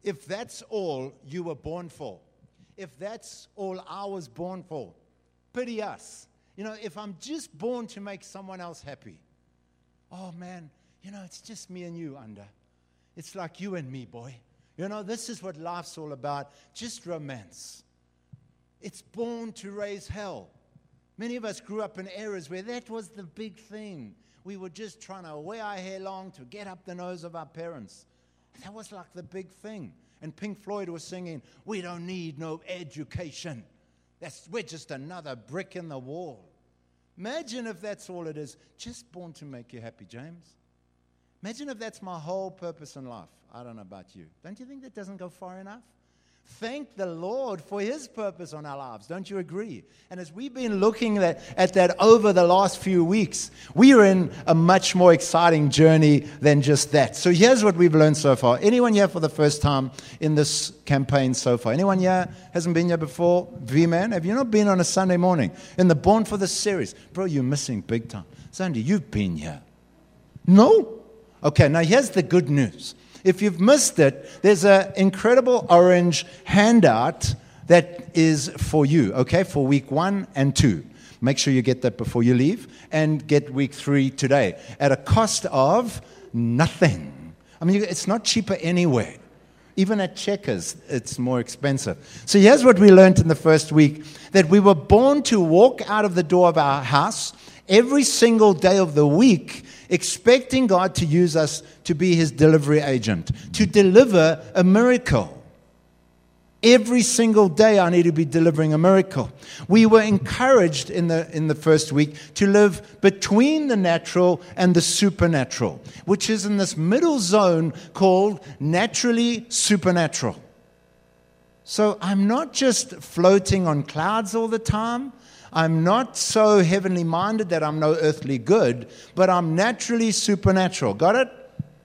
if that's all you were born for, if that's all I was born for, pity us. If I'm just born to make someone else happy, oh man, it's just me and you, Anda. It's like you and me, boy. This is what life's all about, just romance. It's born to raise hell. Many of us grew up in eras where that was the big thing. We were just trying to wear our hair long to get up the nose of our parents. That was like the big thing. And Pink Floyd was singing, we don't need no education. We're just another brick in the wall. Imagine if that's all it is. Just born to make you happy, James. Imagine if that's my whole purpose in life. I don't know about you. Don't you think that doesn't go far enough? Thank the Lord for His purpose on our lives. Don't you agree? And as we've been looking at that over the last few weeks, we are in a much more exciting journey than just that. So here's what we've learned so far. Anyone here for the first time in this campaign so far? Anyone here hasn't been here before? V-Man, have you not been on a Sunday morning in the Born for This series? Bro, you're missing big time. Sandy, you've been here. No? Okay, now here's the good news. If you've missed it, there's an incredible orange handout that is for you, okay, for week 1 and 2. Make sure you get that before you leave and get week 3 today at a cost of nothing. I mean, it's not cheaper anywhere. Even at Checkers, it's more expensive. So here's what we learned in the first week, that we were born to walk out of the door of our house every single day of the week, expecting God to use us to be His delivery agent, to deliver a miracle. Every single day I need to be delivering a miracle. We were encouraged in the first week to live between the natural and the supernatural, which is in this middle zone called naturally supernatural. So I'm not just floating on clouds all the time. I'm not so heavenly minded that I'm no earthly good, but I'm naturally supernatural. Got it?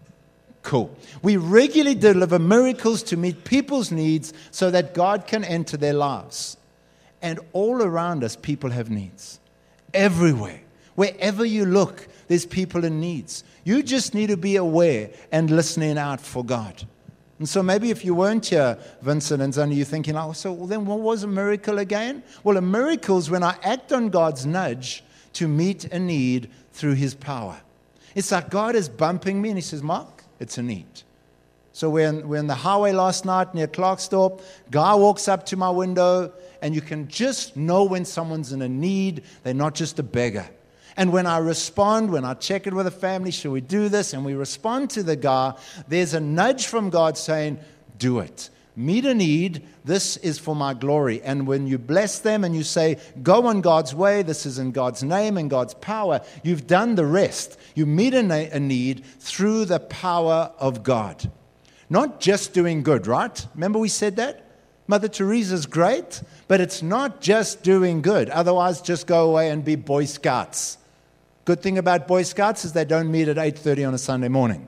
Cool. We regularly deliver miracles to meet people's needs so that God can enter their lives. And all around us, people have needs. Everywhere. Wherever you look, there's people in needs. You just need to be aware and listening out for God. And so maybe if you weren't here, Vincent and Zani, you're thinking, then what was a miracle again? Well, a miracle is when I act on God's nudge to meet a need through His power. It's like God is bumping me and He says, Mark, it's a need. So we're in the highway last night near Clarksdorp. Guy walks up to my window and you can just know when someone's in a need. They're not just a beggar. And when I respond, when I check it with a family, should we do this? And we respond to the guy, there's a nudge from God saying, do it. Meet a need. This is for my glory. And when you bless them and you say, go on God's way, this is in God's name and God's power, you've done the rest. You meet a need through the power of God. Not just doing good, right? Remember we said that? Mother Teresa's great, but it's not just doing good. Otherwise, just go away and be Boy Scouts. Good thing about Boy Scouts is they don't meet at 8:30 on a Sunday morning.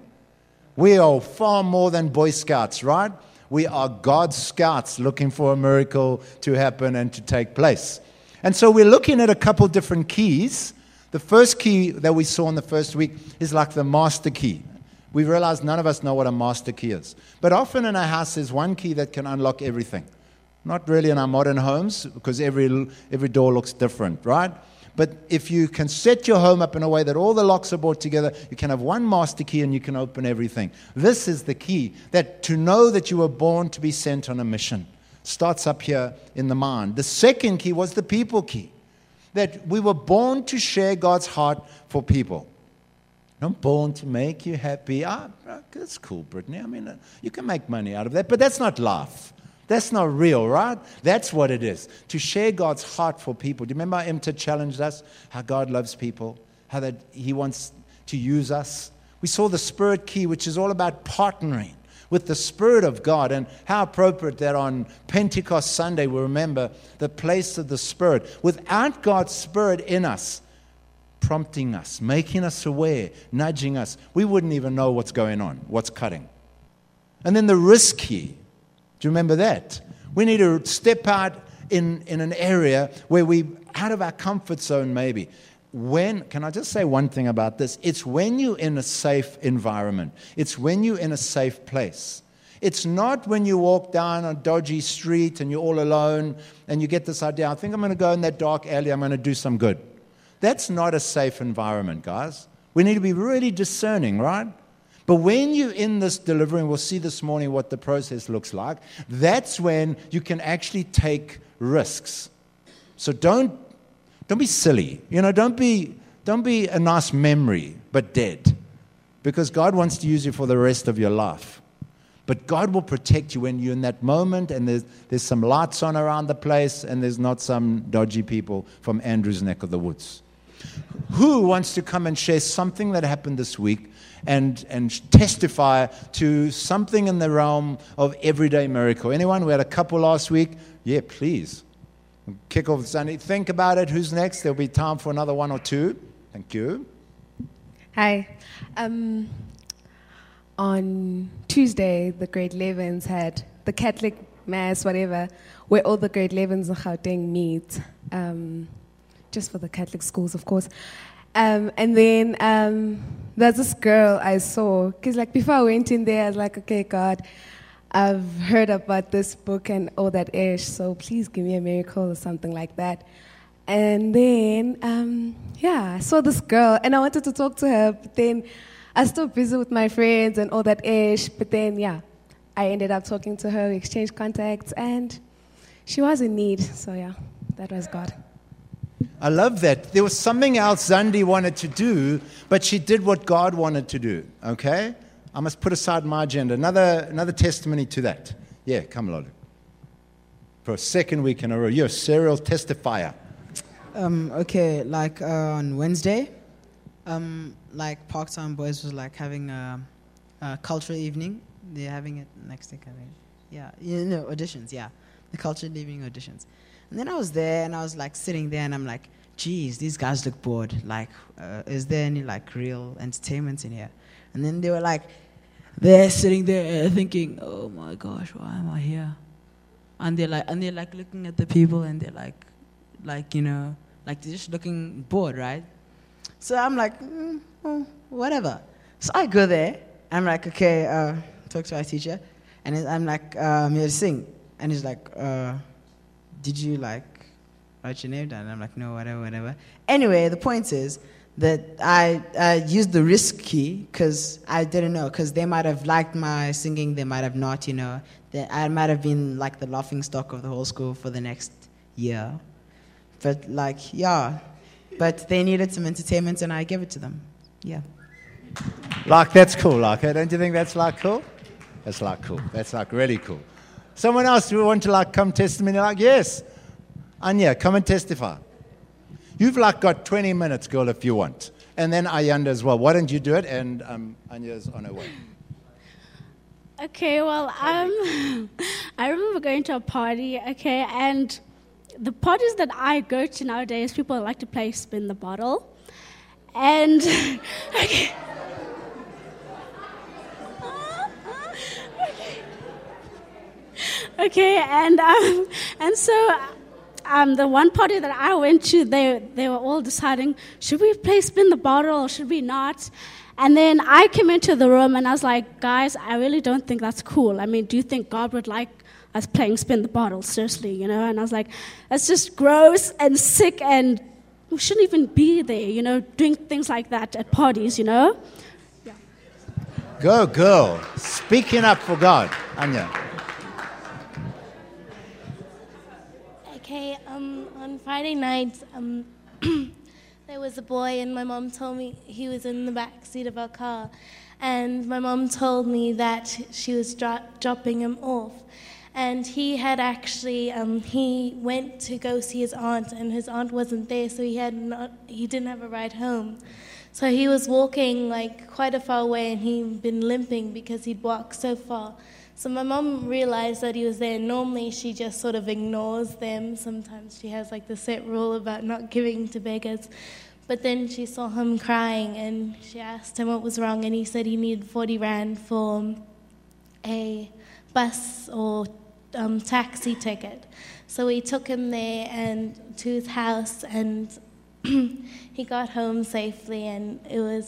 We are far more than Boy Scouts, right? We are God's scouts looking for a miracle to happen and to take place. And so we're looking at a couple different keys. The first key that we saw in the first week is like the master key. We realize none of us know what a master key is. But often in our house there's one key that can unlock everything. Not really in our modern homes because every door looks different, right? But if you can set your home up in a way that all the locks are brought together, you can have one master key and you can open everything. This is the key, that to know that you were born to be sent on a mission. Starts up here in the mind. The second key was the people key, that we were born to share God's heart for people. I'm born to make you happy. That's cool, Brittany. I mean, you can make money out of that, but that's not life. That's not real, right? That's what it is, to share God's heart for people. Do you remember how Imta challenged us, how God loves people, how that He wants to use us? We saw the Spirit key, which is all about partnering with the Spirit of God, and how appropriate that on Pentecost Sunday we remember the place of the Spirit. Without God's Spirit in us, prompting us, making us aware, nudging us, we wouldn't even know what's going on, what's cutting. And then the risk key. Do you remember that? We need to step out in an area where we out of our comfort zone maybe. Can I just say one thing about this? It's when you're in a safe environment. It's when you're in a safe place. It's not when you walk down a dodgy street and you're all alone and you get this idea, I think I'm going to go in that dark alley, I'm going to do some good. That's not a safe environment, guys. We need to be really discerning, right? But when you're in this delivery, and we'll see this morning what the process looks like, that's when you can actually take risks. So don't be silly. Don't be a nice memory, but dead. Because God wants to use you for the rest of your life. But God will protect you when you're in that moment and there's some lights on around the place and there's not some dodgy people from Andrew's neck of the woods. Who wants to come and share something that happened this week and testify to something in the realm of everyday miracle? Anyone? We had a couple last week. Yeah, please. Kick off Sunday. Think about it. Who's next? There'll be time for another one or two. Thank you. Hi. On Tuesday, the grade 11s had the Catholic Mass, whatever, where all the grade 11s in Gauteng meet, just for the Catholic schools, of course. And then there's this girl I saw, because before I went in there, I was like, okay, God, I've heard about this book and all that ish, so please give me a miracle or something like that. And then, I saw this girl, and I wanted to talk to her, but then I was still busy with my friends and all that ish, but then, I ended up talking to her, we exchanged contacts, and she was in need, so that was God. I love that. There was something else Zandi wanted to do, but she did what God wanted to do, okay? I must put aside my agenda. Another testimony to that. Yeah, come, Lolu. For a second week in a row. You're a serial testifier. Okay, on Wednesday, Parktown Boys was having a cultural evening. They're having it next week, I think. Yeah, auditions, the cultural evening auditions. And then I was there, and I was sitting there, and I'm like, geez, these guys look bored. Is there any real entertainment in here? And then they were they're sitting there thinking, oh my gosh, why am I here? And they're looking at the people, and they're they're just looking bored, right? So I'm whatever. So I go there. I'm okay, talk to our teacher. And I'm I'm here to sing. And he's did you write your name down? And I'm no, whatever. Anyway, the point is that I used the risk key because I didn't know, because they might have liked my singing, they might have not, That I might have been the laughing stock of the whole school for the next year. But but they needed some entertainment, and I gave it to them. Yeah. That's cool, don't you think that's cool? That's cool. That's really cool. Someone else who want to come testimony, yes. Anya, come and testify. You've got 20 minutes, girl, if you want. And then Ayanda as well. Why don't you do it? And Anya's on her way. Okay, well, I remember going to a party, okay, and the parties that I go to nowadays, people like to play spin the bottle. And, okay. Okay, and so the one party that I went to, they were all deciding, should we play spin the bottle or should we not? And then I came into the room and I was like, guys, I really don't think that's cool. I mean, do you think God would like us playing spin the bottle? Seriously, And I was like, that's just gross and sick, and we shouldn't even be there, doing things like that at parties, Yeah. Go, girl. Speaking up for God. Anya. Okay, on Friday night, there was a boy, and my mom told me he was in the back seat of our car, and my mom told me that she was dropping him off, and he had actually he went to go see his aunt, and his aunt wasn't there, so he didn't have a ride home. So he was walking quite a far away, and he'd been limping because he'd walked so far. So my mom realized that he was there. Normally she just sort of ignores them. Sometimes she has the set rule about not giving to beggars. But then she saw him crying, and she asked him what was wrong, and he said he needed 40 rand for a bus or taxi ticket. So we took him there and to his house, and he got home safely, and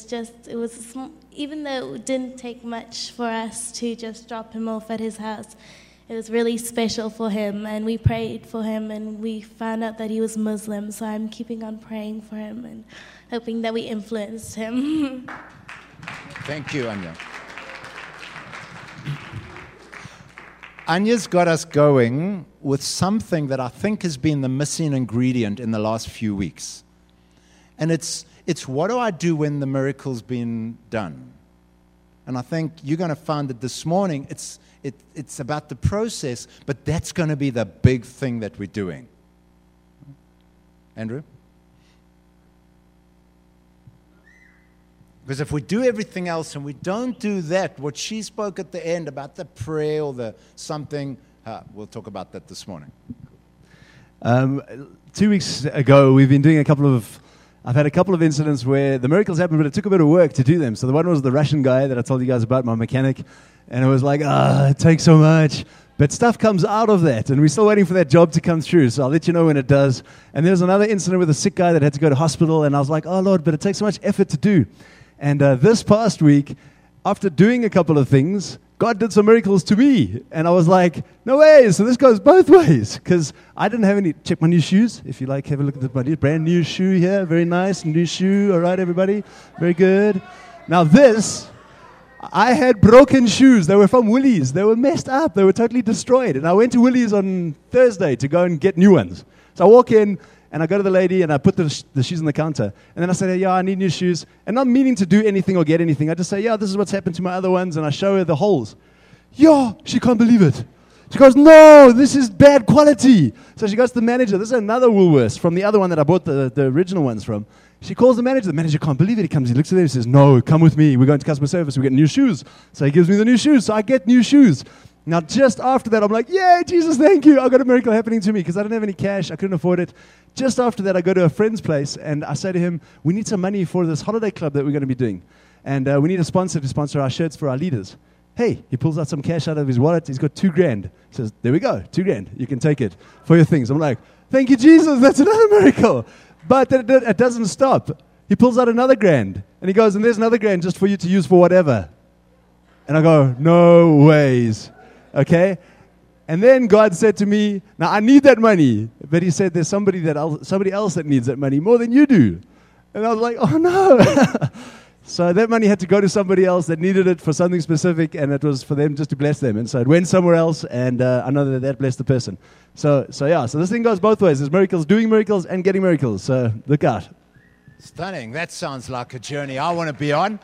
even though it didn't take much for us to just drop him off at his house, it was really special for him, and we prayed for him, and we found out that he was Muslim, so I'm keeping on praying for him and hoping that we influenced him. Thank you, Anya. Anya's got us going with something that I think has been the missing ingredient in the last few weeks. And it's what do I do when the miracle's been done? And I think you're going to find that this morning it's about the process, but that's going to be the big thing that we're doing. Andrew? Because if we do everything else and we don't do that, what she spoke at the end about the prayer or the something, we'll talk about that this morning. 2 weeks ago, we've been doing I've had a couple of incidents where the miracles happened, but it took a bit of work to do them. So the one was the Russian guy that I told you guys about, my mechanic, and it was like, it takes so much. But stuff comes out of that, and we're still waiting for that job to come through, so I'll let you know when it does. And there's another incident with a sick guy that had to go to hospital, and I was like, oh, Lord, but it takes so much effort to do. And this past week, after doing a couple of things, God did some miracles to me. And I was like, no way. So this goes both ways. Because I didn't have any. Check my new shoes. If you like, have a look at my brand new shoe here. Very nice. New shoe. All right, everybody. Very good. Now this, I had broken shoes. They were from Woolies. They were messed up. They were totally destroyed. And I went to Woolies on Thursday to go and get new ones. So I walk in. And I go to the lady, and I put the shoes on the counter. And then I say, yeah, I need new shoes. And not meaning to do anything or get anything. I just say, yeah, this is what's happened to my other ones. And I show her the holes. Yeah, she can't believe it. She goes, no, this is bad quality. So she goes to the manager. This is another Woolworths from the other one that I bought the original ones from. She calls the manager. The manager can't believe it. He comes, he looks at them, and says, no, come with me. We're going to customer service. We get new shoes. So he gives me the new shoes. So I get new shoes. Now, just after that, I'm like, yay, Jesus, thank you. I got a miracle happening to me because I didn't have any cash. I couldn't afford it. Just after that, I go to a friend's place, and I say to him, we need some money for this holiday club that we're going to be doing. And we need a sponsor to sponsor our shirts for our leaders. Hey, he pulls out some cash out of his wallet. He's got $2,000. He says, there we go, $2,000. You can take it for your things. I'm like, thank you, Jesus. That's another miracle. But it doesn't stop. He pulls out another $1,000, and he goes, and there's another $1,000 just for you to use for whatever. And I go, no ways. Okay? And then God said to me, now I need that money. But he said, there's somebody else that needs that money more than you do. And I was like, oh no. So that money had to go to somebody else that needed it for something specific, and it was for them just to bless them. And so it went somewhere else, and I know that blessed the person. So this thing goes both ways. There's miracles, doing miracles, and getting miracles. So look out. Stunning. That sounds like a journey I want to be on.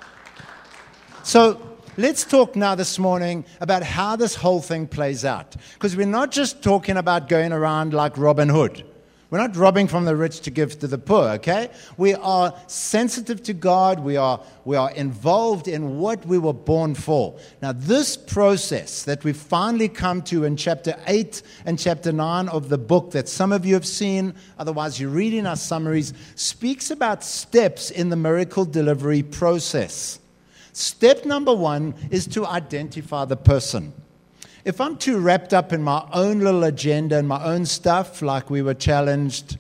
So let's talk now this morning about how this whole thing plays out. Because we're not just talking about going around like Robin Hood. We're not robbing from the rich to give to the poor, okay? We are sensitive to God. We are involved in what we were born for. Now, this process that we finally come to in chapter 8 and chapter 9 of the book that some of you have seen, otherwise you're reading our summaries, speaks about steps in the miracle delivery process. Step number 1 is to identify the person. If I'm too wrapped up in my own little agenda and my own stuff, like we were challenged,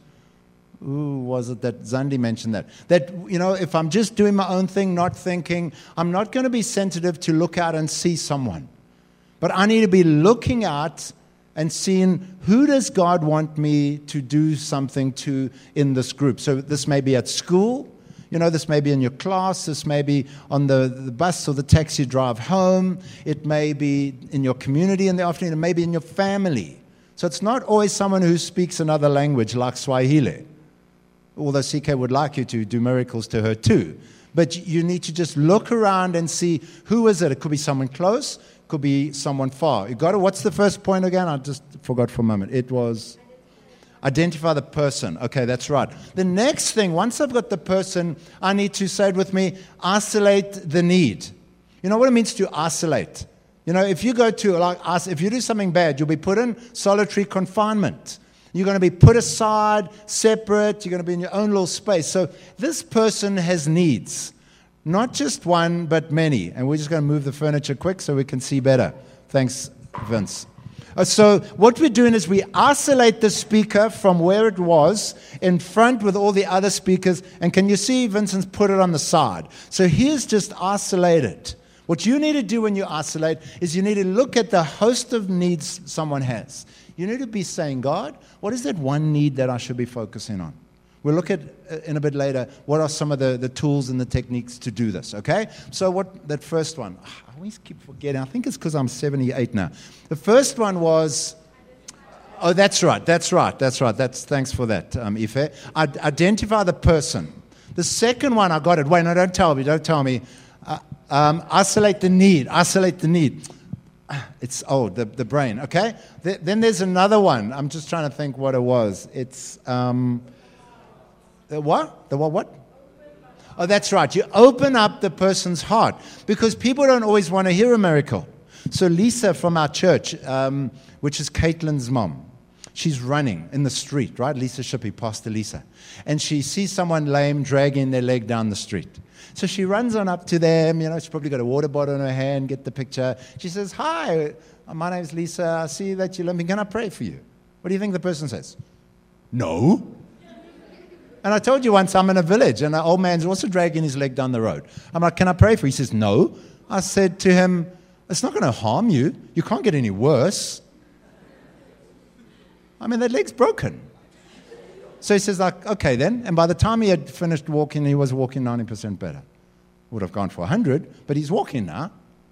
was it that Zandi mentioned that? That, if I'm just doing my own thing, not thinking, I'm not going to be sensitive to look out and see someone. But I need to be looking out and seeing who does God want me to do something to in this group. So this may be at school. This may be in your class, this may be on the bus or the taxi drive home, it may be in your community in the afternoon, it may be in your family. So it's not always someone who speaks another language like Swahili, although CK would like you to do miracles to her too. But you need to just look around and see who is it. It could be someone close, it could be someone far. You got it? What's the first point again? I just forgot for a moment. It was identify the person. Okay, that's right. The next thing, once I've got the person, I need to, say it with me, isolate the need. You know what it means to isolate? If you go to, if you do something bad, you'll be put in solitary confinement. You're going to be put aside, separate. You're going to be in your own little space. So this person has needs. Not just one, but many. And we're just going to move the furniture quick so we can see better. Thanks, Vince. So what we're doing is we isolate the speaker from where it was in front with all the other speakers. And can you see Vincent's put it on the side? So here's just isolated. What you need to do when you isolate is you need to look at the host of needs someone has. You need to be saying, God, what is that one need that I should be focusing on? We'll look at, in a bit later, what are some of the tools and the techniques to do this, okay? So what that first one, I always keep forgetting. I think it's because I'm 78 now. The first one was, oh, that's right. Thanks for that, Ife. Identify the person. The second one, I got it. Wait, no, don't tell me. Isolate the need. It's, the brain, okay? Then there's another one. I'm just trying to think what it was. It's, The what? Oh, that's right. You open up the person's heart because people don't always want to hear a miracle. So Lisa from our church, which is Caitlin's mom, she's running in the street, right? Lisa Shippey, Pastor Lisa. And she sees someone lame dragging their leg down the street. So she runs on up to them. She's probably got a water bottle in her hand, get the picture. She says, hi, my name's Lisa. I see that you're limping. Can I pray for you? What do you think the person says? No. And I told you once I'm in a village and an old man's also dragging his leg down the road. I'm like, can I pray for you? He says, no. I said to him, it's not going to harm you. You can't get any worse. I mean, that leg's broken. So he says, like, okay then. And by the time he had finished walking, he was walking 90% better. Would have gone for 100, but he's walking now,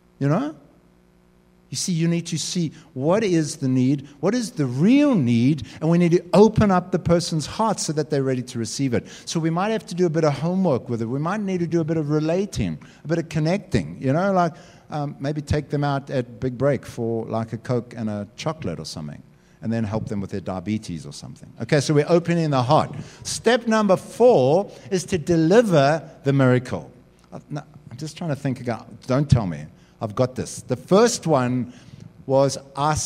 You see, you need to see what is the need, what is the real need, and we need to open up the person's heart so that they're ready to receive it. So we might have to do a bit of homework with it. We might need to do a bit of relating, a bit of connecting, maybe take them out at Big Break for like a Coke and a chocolate or something, and then help them with their diabetes or something. Okay, so we're opening the heart. Step number 4 is to deliver the miracle. Now, I'm just trying to think again. Don't tell me. I've got this. The first one was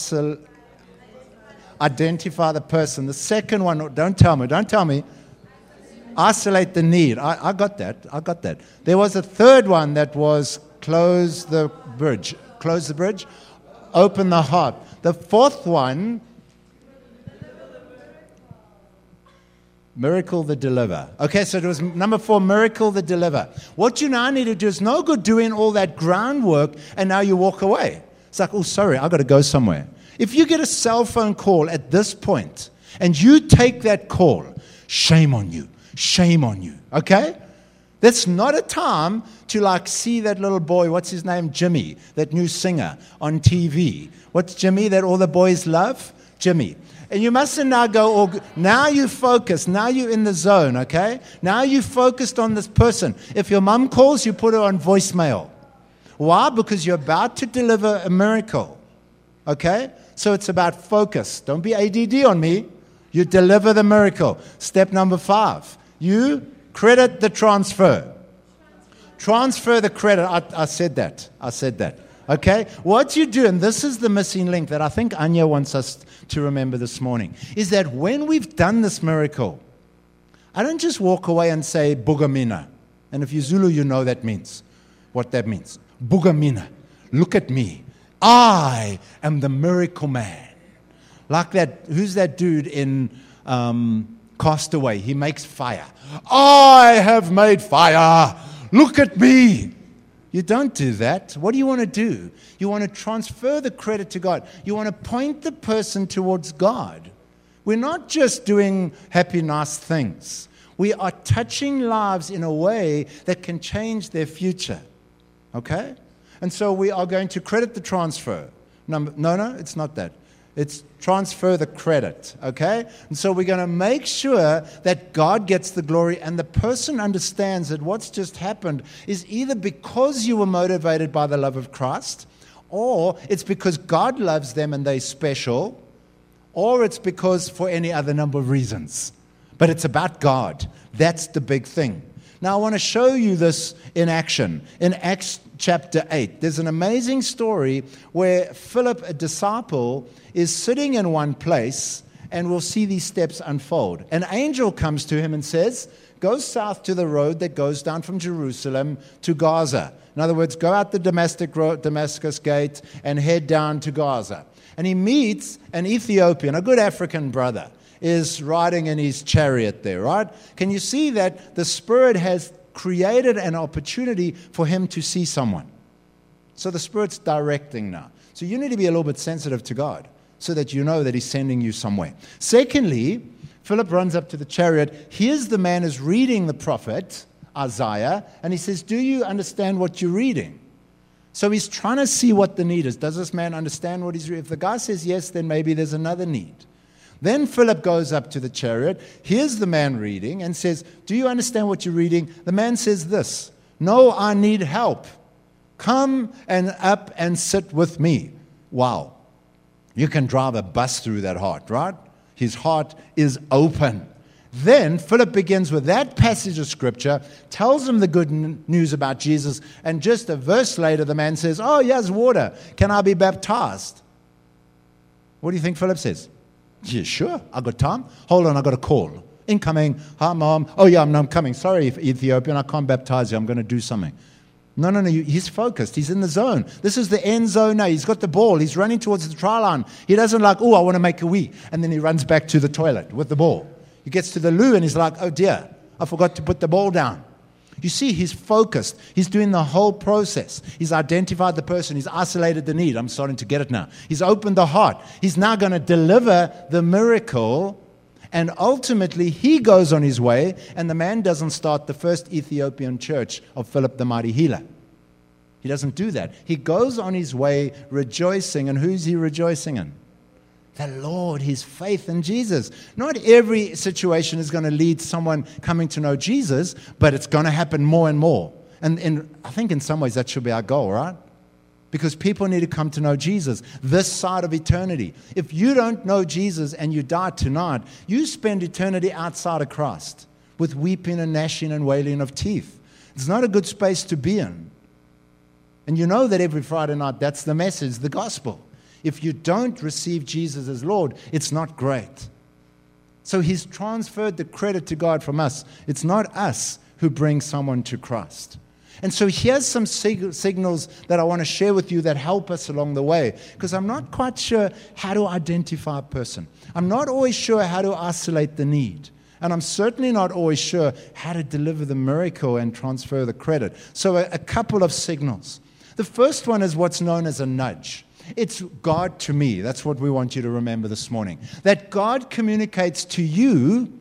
identify the person. The second one, don't tell me. Isolate the need. I got that. There was a third one that was close the bridge. Open the heart. The fourth one, miracle the deliver. Okay, so it was number 4, miracle the deliver. What you now need to do is no good doing all that groundwork and now you walk away. It's like, oh, sorry, I've got to go somewhere. If you get a cell phone call at this point and you take that call, shame on you, okay? That's not a time to see that little boy, what's his name, Jimmy, that new singer on TV. What's Jimmy that all the boys love? Jimmy. And you mustn't now go, now you focus, now you're in the zone, okay? Now you focused on this person. If your mum calls, you put her on voicemail. Why? Because you're about to deliver a miracle, okay? So it's about focus. Don't be ADD on me. You deliver the miracle. Step number 5, you credit the transfer. Transfer the credit. I said that. Okay? What you do, and this is the missing link that I think Anya wants us to remember this morning, is that when we've done this miracle, I don't just walk away and say, Bugamina. And if you're Zulu, you know what that means. Bugamina. Look at me. I am the miracle man. Like that, who's that dude in Castaway? He makes fire. I have made fire. Look at me. You don't do that. What do you want to do? You want to transfer the credit to God. You want to point the person towards God. We're not just doing happy, nice things. We are touching lives in a way that can change their future. Okay? And so we are going to credit the transfer. No, it's not that. It's transfer the credit, okay? And so we're going to make sure that God gets the glory and the person understands that what's just happened is either because you were motivated by the love of Christ, or it's because God loves them and they're special, or it's because for any other number of reasons. But it's about God. That's the big thing. Now, I want to show you this in action. In Acts chapter 8, there's an amazing story where Philip, a disciple, is sitting in one place, and we'll see these steps unfold. An angel comes to him and says, go south to the road that goes down from Jerusalem to Gaza. In other words, go out the Damascus gate and head down to Gaza. and he meets an Ethiopian, a good African brother, is riding in his chariot there, right? Can you see that the Spirit has created an opportunity for him to see someone? So the Spirit's directing now. So you need to be a little bit sensitive to God so that you know that he's sending you somewhere. Secondly, Philip runs up to the chariot. Here's the man who's reading the prophet, Isaiah, and he says, do you understand what you're reading? So he's trying to see what the need is. Does this man understand what he's reading? If the guy says yes, then maybe there's another need. Then Philip goes up to the chariot. Here's the man reading and says, do you understand what you're reading? The man says this, no, I need help. Come and up and sit with me. Wow. You can drive a bus through that heart, right? His heart is open. Then Philip begins with that passage of Scripture, tells him the good news about Jesus, and just a verse later the man says, oh, here's water. Can I be baptized? What do you think Philip says? Yeah, sure. I got time. Hold on, I got a call. Incoming. Hi, Mom. Oh, yeah, I'm coming. Sorry, Ethiopian, I can't baptize you. I'm going to do something. No. He's focused. He's in the zone. This is the end zone now. He's got the ball. He's running towards the try line. He doesn't like, oh, I want to make a wee. And then he runs back to the toilet with the ball. He gets to the loo and he's like, oh, dear, I forgot to put the ball down. You see, he's focused. He's doing the whole process. He's identified the person. He's isolated the need. I'm starting to get it now. He's opened the heart. He's now going to deliver the miracle. And ultimately, he goes on his way, and the man doesn't start the first Ethiopian church of Philip the Mighty Healer. He doesn't do that. He goes on his way rejoicing. And who's he rejoicing in? The Lord, his faith in Jesus. Not every situation is going to lead someone coming to know Jesus, but it's going to happen more and more. And I think in some ways that should be our goal, right? Because people need to come to know Jesus this side of eternity. If you don't know Jesus and you die tonight, you spend eternity outside of Christ with weeping and gnashing and wailing of teeth. It's not a good space to be in. And you know that every Friday night, that's the message, the gospel. If you don't receive Jesus as Lord, it's not great. So he's transferred the credit to God from us. It's not us who bring someone to Christ. And so here's some signals that I want to share with you that help us along the way, because I'm not quite sure how to identify a person. I'm not always sure how to isolate the need. And I'm certainly not always sure how to deliver the miracle and transfer the credit. So a couple of signals. The first one is what's known as a nudge. It's God to me. That's what we want you to remember this morning. That God communicates to you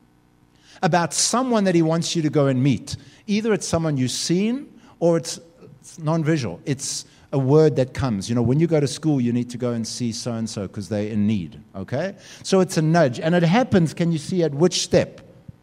about someone that he wants you to go and meet. Either it's someone you've seen or it's non-visual. It's a word that comes. You know, when you go to school, you need to go and see so-and-so because they're in need, okay? So it's a nudge. And it happens, can you see at which step?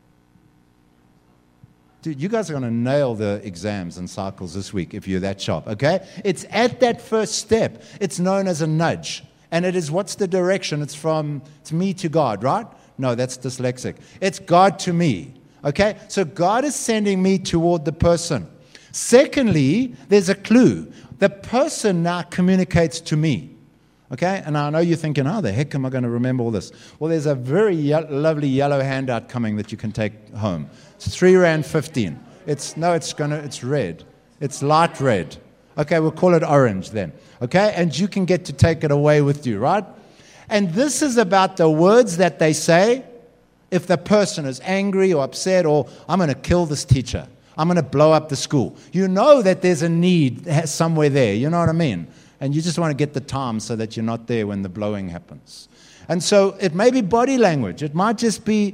Dude, you guys are going to nail the exams and cycles this week if you're that sharp, okay? It's at that first step. It's known as a nudge. And it is, what's the direction? It's me to God, right? No, that's dyslexic. It's God to me, okay? So God is sending me toward the person. Secondly, there's a clue. The person now communicates to me, okay? And I know you're thinking, how the heck am I going to remember all this? Well, there's a very lovely yellow handout coming that you can take home. It's 3.15 rand. It's red. It's light red. Okay, we'll call it orange then. Okay, and you can get to take it away with you, right? And this is about the words that they say if the person is angry or upset or I'm going to kill this teacher. I'm going to blow up the school. You know that there's a need somewhere there. You know what I mean? And you just want to get the time so that you're not there when the blowing happens. And so it may be body language. It might just be,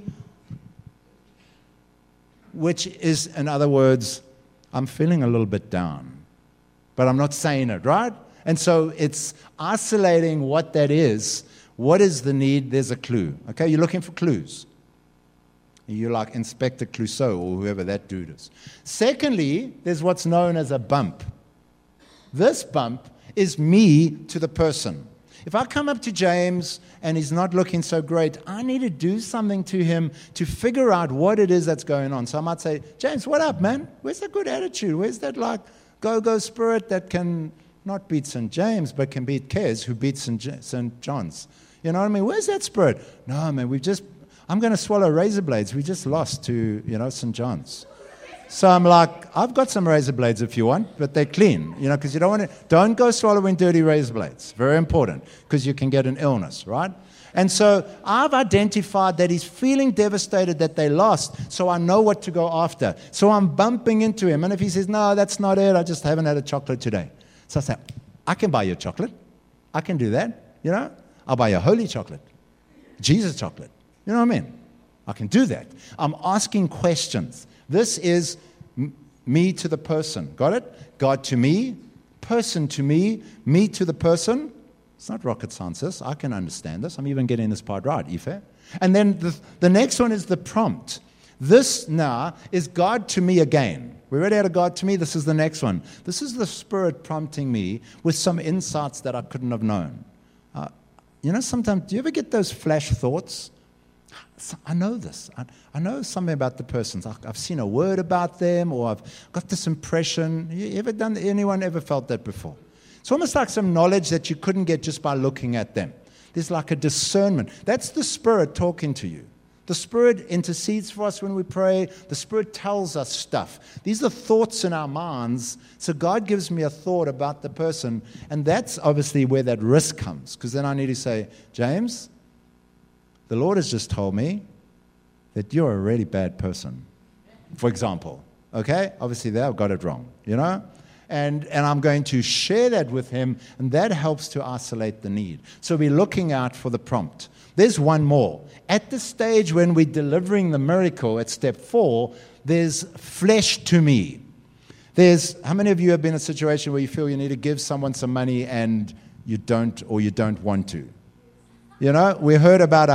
which is, in other words, I'm feeling a little bit down, but I'm not saying it, right? And so it's isolating what that is. What is the need? There's a clue. Okay, you're looking for clues. You're like Inspector Clouseau or whoever that dude is. Secondly, there's what's known as a bump. This bump is me to the person. If I come up to James and he's not looking so great, I need to do something to him to figure out what it is that's going on. So I might say, James, what up, man? Where's that good attitude? Where's that like go-go spirit that can not beat St. James but can beat Kes, who beats St. John's? You know what I mean? Where's that spirit? No, man, I'm going to swallow razor blades. We just lost to, St. John's. So I'm like, I've got some razor blades if you want, but they're clean, because you don't go swallowing dirty razor blades. Very important, because you can get an illness, right? And so I've identified that he's feeling devastated that they lost, so I know what to go after. So I'm bumping into him, and if he says, no, that's not it, I just haven't had a chocolate today. So I say, I can buy you a chocolate. I can do that, I'll buy you a holy chocolate, Jesus chocolate. You know what I mean? I can do that. I'm asking questions. This is me to the person. Got it? God to me, person to me to the person. It's not rocket science, sis. I can understand this. I'm even getting this part right, Ife. And then the next one is the prompt. This now is God to me again. We already had a God to me. This is the next one. This is the Spirit prompting me with some insights that I couldn't have known. Sometimes, do you ever get those flash thoughts? I know this. I know something about the person. I've seen a word about them, or I've got this impression. Anyone ever felt that before? It's almost like some knowledge that you couldn't get just by looking at them. There's like a discernment. That's the Spirit talking to you. The Spirit intercedes for us when we pray. The Spirit tells us stuff. These are thoughts in our minds. So God gives me a thought about the person, and that's obviously where that risk comes, because then I need to say, James, the Lord has just told me that you're a really bad person, for example. Okay? Obviously there I've got it wrong, And I'm going to share that with him, and that helps to isolate the need. So we're looking out for the prompt. There's one more. At the stage when we're delivering the miracle at step 4, there's flesh to me. How many of you have been in a situation where you feel you need to give someone some money and you don't want to? We heard about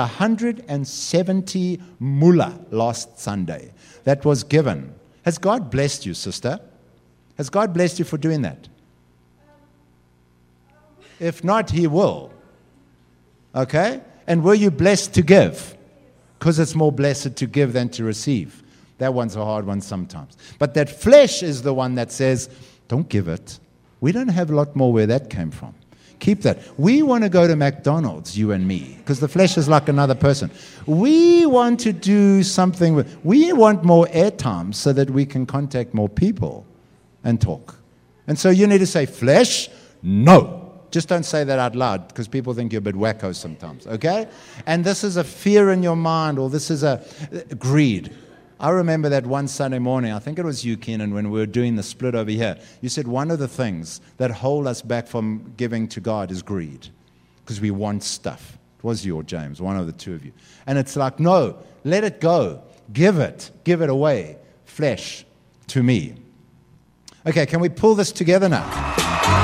170 mullah last Sunday that was given. Has God blessed you, sister? Has God blessed you for doing that? If not, he will. Okay? And were you blessed to give? Because it's more blessed to give than to receive. That one's a hard one sometimes. But that flesh is the one that says, don't give it. We don't have a lot more where that came from. Keep that. We want to go to McDonald's, you and me, because the flesh is like another person. We want to do something. We want more airtime so that we can contact more people and talk. And so you need to say, flesh, no. Just don't say that out loud, because people think you're a bit wacko sometimes, okay? And this is a fear in your mind, or this is a greed. I remember that one Sunday morning, I think it was you, Kenan, when we were doing the split over here. You said one of the things that hold us back from giving to God is greed, because we want stuff. It was you or James, one of the two of you. And it's like, no, let it go. Give it away. Flesh to me. Okay, can we pull this together now?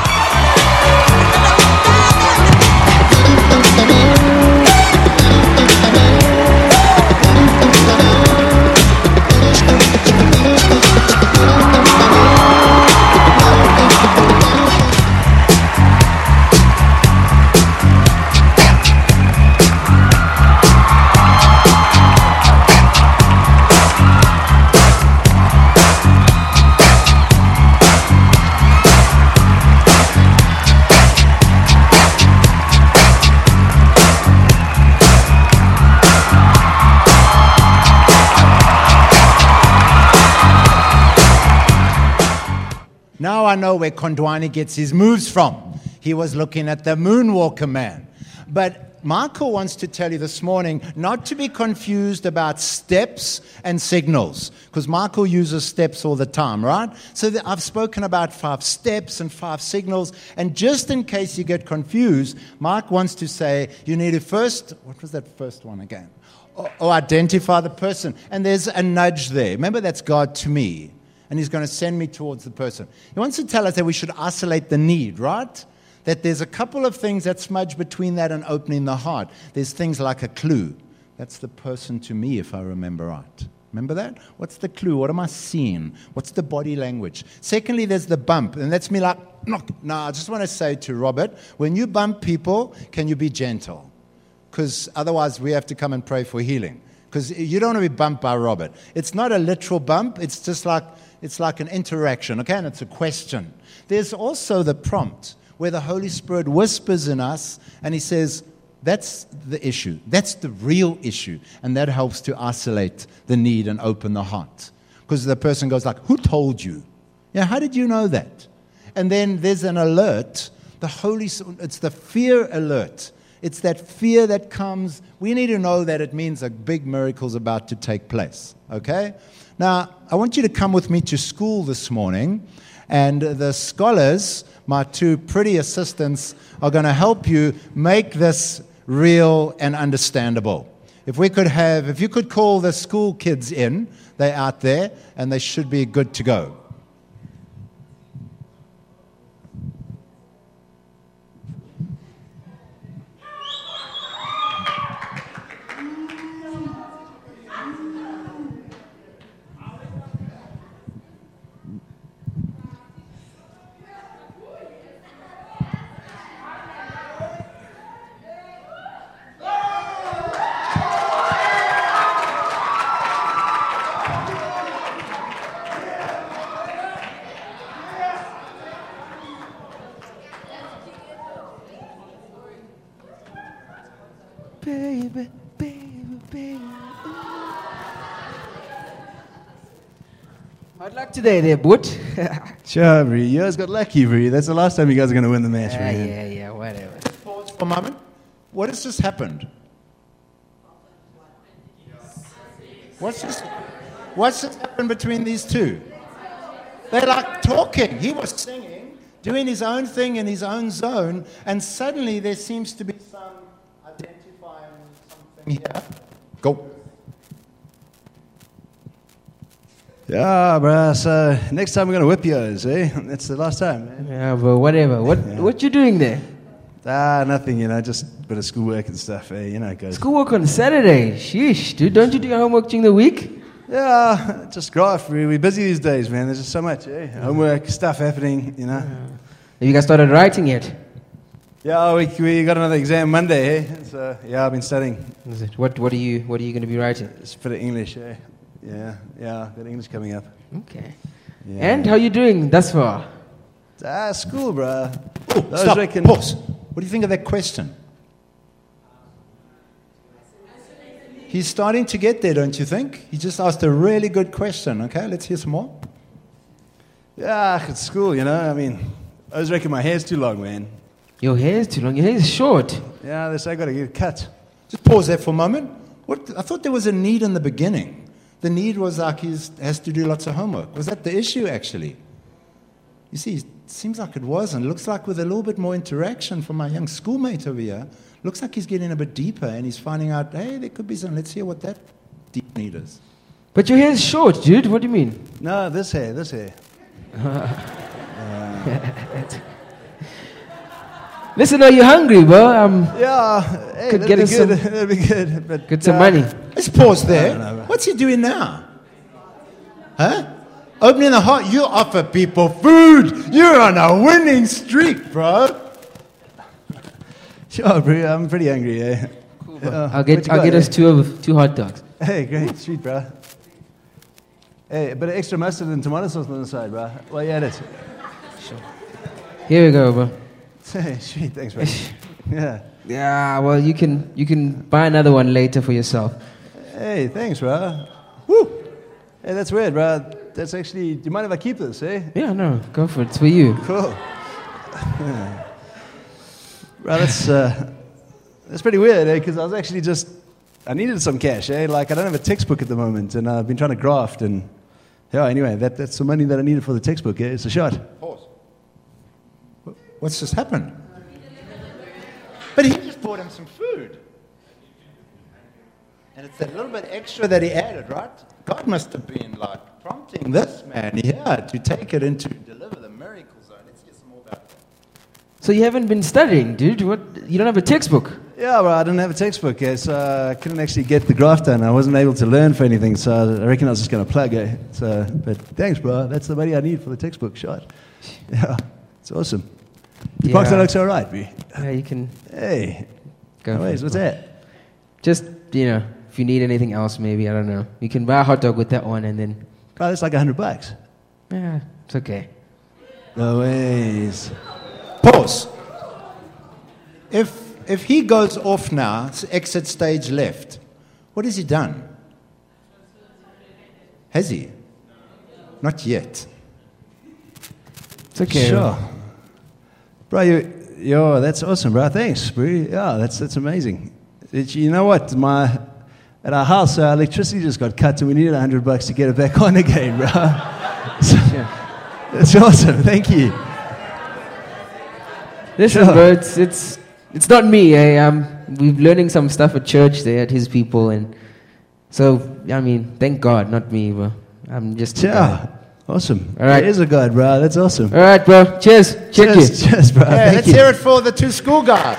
Now I know where Kondwani gets his moves from. He was looking at the Moonwalker Man. But Michael wants to tell you this morning not to be confused about steps and signals, because Michael uses steps all the time, right? So I've spoken about 5 steps and 5 signals, and just in case you get confused, Mike wants to say you need to first, what was that first one again? Or identify the person. And there's a nudge there. Remember, that's God to me. And he's going to send me towards the person. He wants to tell us that we should isolate the need, right? That there's a couple of things that smudge between that and opening the heart. There's things like a clue. That's the person to me, if I remember right. Remember that? What's the clue? What am I seeing? What's the body language? Secondly, there's the bump. And that's me like, knock. Now, I just want to say to Robert, when you bump people, can you be gentle? Because otherwise we have to come and pray for healing. Because you don't want to be bumped by Robert. It's not a literal bump. It's just like, it's like an interaction, okay? And it's a question. There's also the prompt, where the Holy Spirit whispers in us, and he says, that's the issue. That's the real issue. And that helps to isolate the need and open the heart. Because the person goes like, who told you? Yeah, how did you know that? And then there's an alert. It's the fear alert. It's that fear that comes. We need to know that it means a big miracle's about to take place. Okay? Now, I want you to come with me to school this morning. And the scholars, my two pretty assistants, are going to help you make this real and understandable. If you could call the school kids in, they're out there, and they should be good to go. Baby, baby, baby. Hard luck today there, Boot. Sure, Bree. You guys got lucky, Bree. That's the last time you guys are going to win the match, man. Yeah, whatever. Pause for a moment. What has just happened? What's just happened between these two? They're like talking. He was singing, doing his own thing in his own zone, and suddenly there seems to be some identifying something here. Go. Yeah, bruh. So next time we're going to whip yours, eh? That's the last time, man. Yeah, but whatever. What you doing there? Nothing, just a bit of schoolwork and stuff, eh? You know how it goes. Schoolwork on Saturday. Sheesh, dude. Don't you do your homework during the week? Yeah, just graph. We're busy these days, man. There's just so much, eh? Homework, stuff happening. Have you guys started writing yet? Yeah, we got another exam Monday, eh? So yeah, I've been studying. Is it? What are you going to be writing? It's for the English, eh? Yeah, got English coming up. Okay. Yeah. And how you doing thus far? School, bruh. Oh, stop. Pause. What do you think of that question? He's starting to get there, don't you think? He just asked a really good question. Okay, let's hear some more. Yeah, it's school, I mean, I was reckon my hair's too long, man. Your hair's too long. Your hair is short. Yeah, they say I got to get it cut. Just pause there for a moment. I thought there was a need in the beginning. The need was like he has to do lots of homework. Was that the issue, actually? You see, it seems like it wasn't. It looks like with a little bit more interaction from my young schoolmate over here, looks like he's getting a bit deeper and he's finding out, hey, there could be some, let's hear what that deep need is. But your hair is short, dude. What do you mean? No, this hair. Listen, are you hungry, bro? Yeah, hey, could get us some. That'd be good. But, Get some money. Let's pause there. I don't know. What's he doing now? Huh? Opening the heart. You offer people food. You're on a winning streak, bro. Sure, bro. I'm pretty hungry, eh? Cool, bro. I'll get us two hot dogs. Hey, great. Sweet, bro. Hey, a bit of extra mustard and tomato sauce on the side, bro. Well, yeah, that's it. Here we go, bro. Hey, sweet. Thanks, bro. Yeah. Yeah, well, you can buy another one later for yourself. Hey, thanks, bro. Woo! Hey, that's weird, bro. That's actually... Do you mind if I keep this, eh? Yeah, no, go for it. It's for you. Cool. Bro, that's pretty weird, eh? Because I was actually I needed some cash, eh? Like, I don't have a textbook at the moment, and I've been trying to graft, and... Yeah, anyway, that's the money that I needed for the textbook, eh? It's a shot. Pause. What's just happened? But he just bought him some food. And it's that little bit extra that he added, right? God must have been like prompting this man here to take it into deliver the miracle zone. Let's hear some more about that. So you haven't been studying, dude? What? You don't have a textbook? Yeah, bro, I didn't have a textbook, eh? So I couldn't actually get the graft done. I wasn't able to learn for anything, so I reckon I was just going to plug, eh? So, but thanks, bro. That's the money I need for the textbook shot. Yeah, it's awesome. The box looks all right, B. Yeah, you can... Hey. Go for it, What's bro. that? Just, if you need anything else, maybe, I don't know. You can buy a hot dog with that one and then... Bro, that's like $100. Yeah, it's okay. No ways. Pause. If he goes off now, exit stage left, what has he done? Has he? Not yet. It's okay. Sure. Bro, that's awesome, bro. Thanks, bro. Yeah, that's amazing. You know what? At our house, our electricity just got cut, and we needed $100 to get it back on again, bro. So, that's awesome. Thank you. Listen, bro, it's not me. We're learning some stuff at church there at his people, and so I mean, thank God, not me, bro. I'm just awesome. All right, there is a God, bro. That's awesome. All right, bro. Cheers. Cheers, bro. Yeah, let's hear it for the two school guys.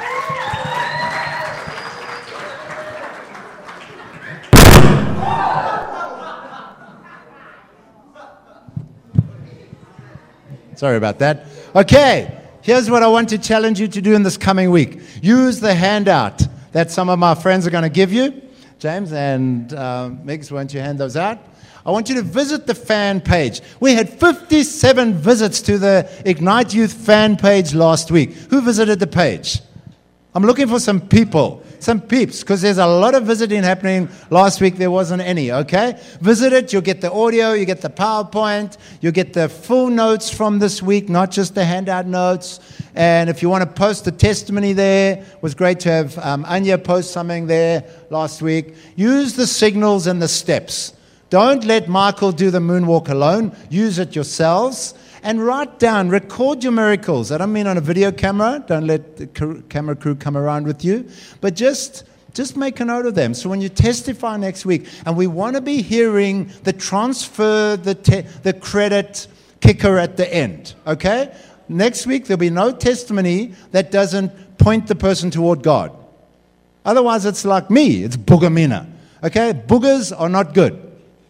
Sorry about that. Okay, here's what I want to challenge you to do in this coming week. Use the handout that some of my friends are going to give you. James and Miggs, won't you hand those out? I want you to visit the fan page. We had 57 visits to the Ignite Youth fan page last week. Who visited the page? I'm looking for some people, some peeps, because there's a lot of visiting happening. Last week there wasn't any, okay? Visit it, you'll get the audio, you get the PowerPoint, you'll get the full notes from this week, not just the handout notes. And if you want to post the testimony there, it was great to have Anya post something there last week. Use the signals and the steps. Don't let Michael do the moonwalk alone. Use it yourselves. And write down, record your miracles. I don't mean on a video camera. Don't let the camera crew come around with you. But just make a note of them. So when you testify next week, and we want to be hearing the transfer, the credit kicker at the end. Okay? Next week, there'll be no testimony that doesn't point the person toward God. Otherwise, it's like me. It's boogamina. Okay? Boogers are not good.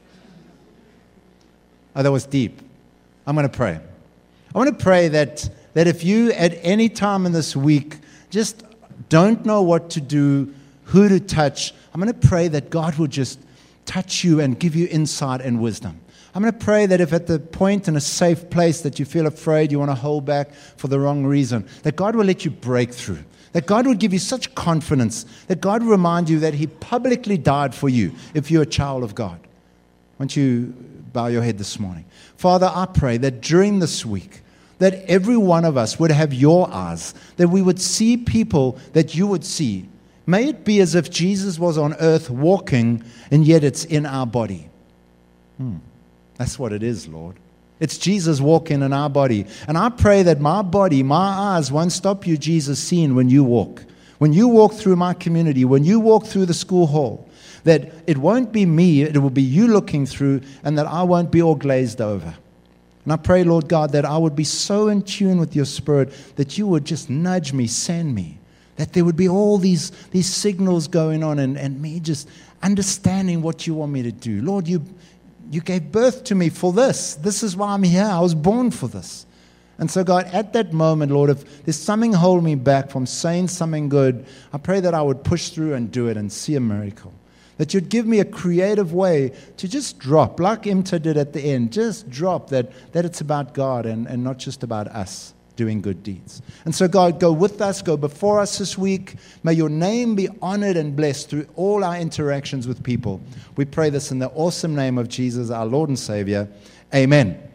Oh, that was deep. I'm going to pray. I want to pray that if you at any time in this week just don't know what to do, who to touch, I'm going to pray that God will just touch you and give you insight and wisdom. I'm going to pray that if at the point in a safe place that you feel afraid, you want to hold back for the wrong reason, that God will let you break through. That God will give you such confidence, that God will remind you that He publicly died for you if you're a child of God. Won't you bow your head this morning? Father, I pray that during this week, that every one of us would have your eyes, that we would see people that you would see. May it be as if Jesus was on earth walking, and yet it's in our body. That's what it is, Lord. It's Jesus walking in our body. And I pray that my body, my eyes won't stop you, Jesus, seeing when you walk. When you walk through my community, when you walk through the school hall, that it won't be me, it will be you looking through, and that I won't be all glazed over. And I pray, Lord God, that I would be so in tune with your Spirit that you would just nudge me, send me, that there would be all these signals going on and me just understanding what you want me to do. Lord, you gave birth to me for this. This is why I'm here. I was born for this. And so, God, at that moment, Lord, if there's something holding me back from saying something good, I pray that I would push through and do it and see a miracle. That you'd give me a creative way to just drop, like Imta did at the end, just drop that it's about God and not just about us doing good deeds. And so, God, go with us, go before us this week. May your name be honored and blessed through all our interactions with people. We pray this in the awesome name of Jesus, our Lord and Savior. Amen.